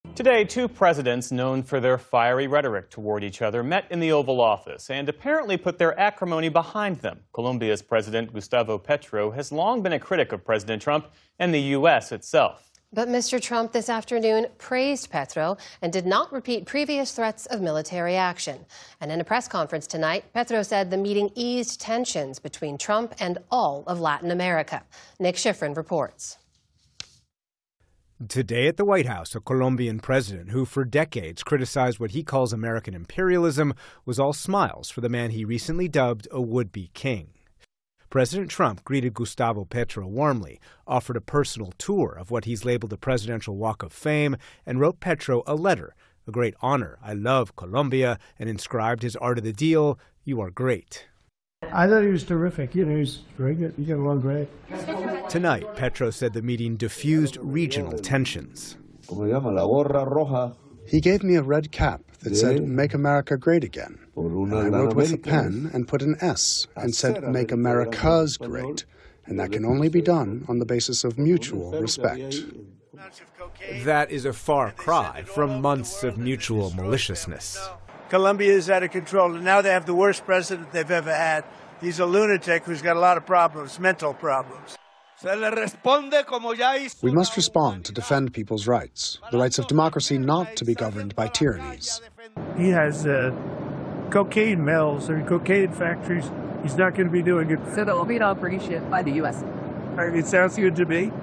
Today, two presidents known for their fiery rhetoric toward each other met in the Oval Office and apparently put their acrimony behind them. Colombia's President Gustavo Petro has long been a critic of President Trump and the U.S. itself. But Mr. Trump this afternoon praised Petro and did not repeat previous threats of military action. And in a press conference tonight, Petro said the meeting eased tensions between Trump and all of Latin America. Nick Schifrin reports. Today at the White House, a Colombian president who for decades criticized what he calls American imperialism was all smiles for the man he recently dubbed a would-be king. President Trump greeted Gustavo Petro warmly, offered a personal tour of what he's labeled a presidential walk of fame, and wrote Petro a letter, a great honor, I love Colombia, and inscribed his art of the deal, you are great. I thought he was terrific. He was very good. He got along great. Tonight, Petro said the meeting diffused regional tensions. He gave me a red cap that said, Make America Great Again. And I wrote with a pen and put an S and said, Make America's Great. And that can only be done on the basis of mutual respect. That is a far cry from months of mutual maliciousness. Colombia is out of control, and now they have the worst president they've ever had. He's a lunatic who's got a lot of problems, mental problems. We must respond to defend people's rights, the rights of democracy not to be governed by tyrannies. He has cocaine mills or cocaine factories. He's not going to be doing it. So that will be an operation by the U.S. It sounds good to me.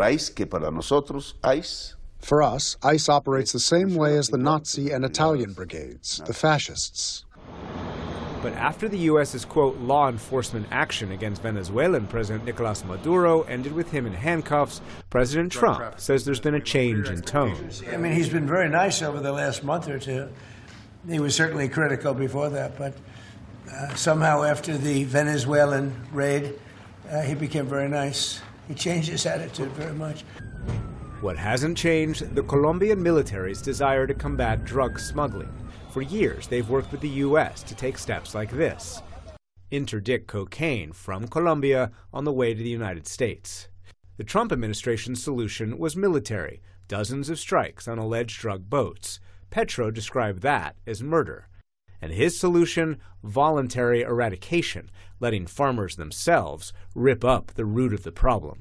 For us, ICE operates the same way as the Nazi and Italian brigades, the fascists. But after the U.S.'s, quote, law enforcement action against Venezuelan President Nicolas Maduro ended with him in handcuffs, President Trump says there's been a change in tone. I mean, he's been very nice over the last month or two. He was certainly critical before that, but somehow after the Venezuelan raid, he became very nice. He changed his attitude very much. What hasn't changed, the Colombian military's desire to combat drug smuggling. For years, they've worked with the U.S. to take steps like this: interdict cocaine from Colombia on the way to the United States. The Trump administration's solution was military, dozens of strikes on alleged drug boats. Petro described that as murder. And his solution, voluntary eradication, letting farmers themselves rip up the root of the problem.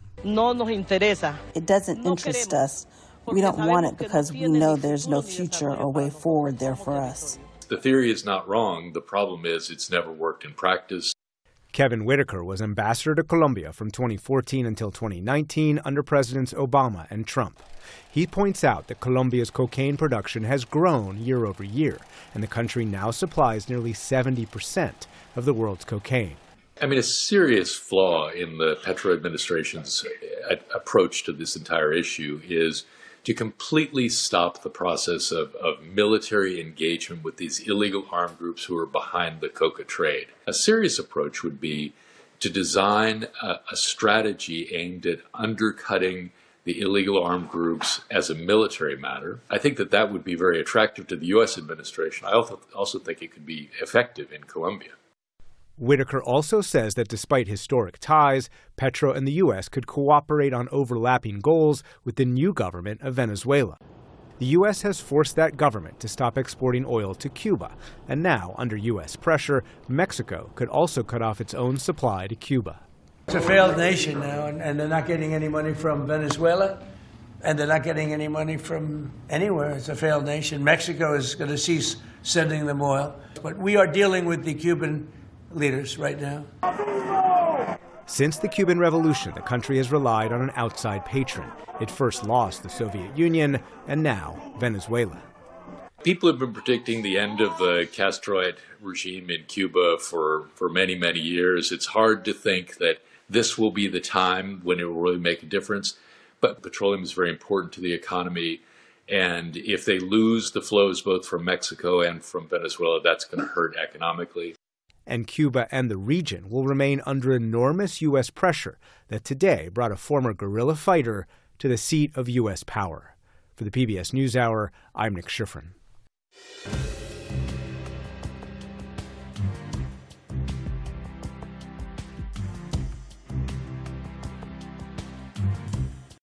It doesn't interest us. We don't want it because we know there's no future or way forward there for us. The theory is not wrong. The problem is it's never worked in practice. Kevin Whitaker was ambassador to Colombia from 2014 until 2019 under Presidents Obama and Trump. He points out that Colombia's cocaine production has grown year over year, and the country now supplies nearly 70% of the world's cocaine. I mean, a serious flaw in the Petro administration's approach to this entire issue is to completely stop the process of military engagement with these illegal armed groups who are behind the coca trade. A serious approach would be to design a strategy aimed at undercutting the illegal armed groups as a military matter. I think that would be very attractive to the U.S. administration. I also think it could be effective in Colombia. Whitaker also says that despite historic ties, Petro and the U.S. could cooperate on overlapping goals with the new government of Venezuela. The U.S. has forced that government to stop exporting oil to Cuba, and now, under U.S. pressure, Mexico could also cut off its own supply to Cuba. It's a failed nation now, and they're not getting any money from Venezuela, and they're not getting any money from anywhere. It's a failed nation. Mexico is going to cease sending them oil. But we are dealing with the Cuban leaders right now. Since the Cuban Revolution, the country has relied on an outside patron. It first lost the Soviet Union, and now Venezuela. People have been predicting the end of the Castroid regime in Cuba for many, many years. It's hard to think that this will be the time when it will really make a difference. But petroleum is very important to the economy. And if they lose the flows both from Mexico and from Venezuela, that's going to hurt economically. And Cuba and the region will remain under enormous U.S. pressure that today brought a former guerrilla fighter to the seat of U.S. power. For the PBS NewsHour, I'm Nick Schifrin.